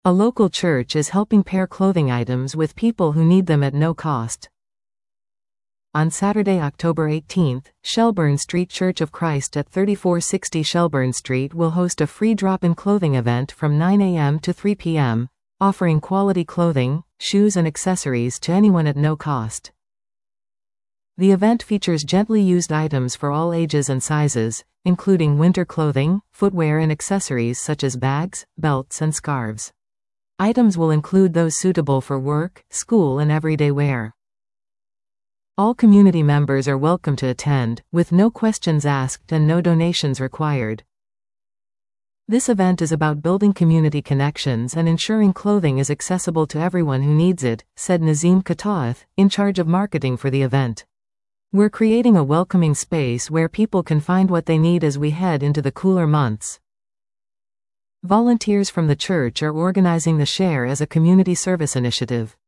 A local church is helping pair clothing items with people who need them at no cost. On Saturday, October 18th, Shelburne Street Church of Christ at 3460 Shelburne Street will host a free drop-in clothing event from 9 a.m. to 3 p.m., offering quality clothing, shoes and accessories to anyone at no cost. The event features gently used items for all ages and sizes, including winter clothing, footwear and accessories such as bags, belts and scarves. Items will include those suitable for work, school and everyday wear. All community members are welcome to attend, with no questions asked and no donations required. This event is about building community connections and ensuring clothing is accessible to everyone who needs it, said Nazim Kataeth, in charge of marketing for the event. We're creating a welcoming space where people can find what they need as we head into the cooler months. Volunteers from the church are organizing the Share as a community service initiative.